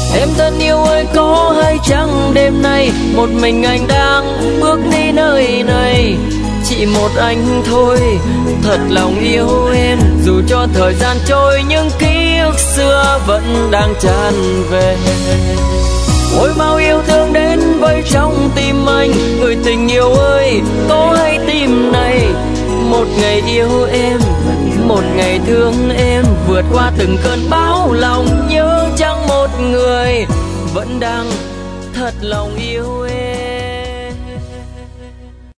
Em thân yêu ơi có hay chăng đêm nay một mình anh đang bước đi nơi này, chỉ một anh thôi thật lòng yêu em. Dù cho thời gian trôi những ký ức xưa vẫn đang tràn về. Ôi bao yêu thương đến vây trong tim anh, người tình yêu ơi có hay tim này một ngày yêu em, một ngày thương em, vượt qua từng cơn bão lòng nhớ. Chẳng một người vẫn đang thật lòng yêu em.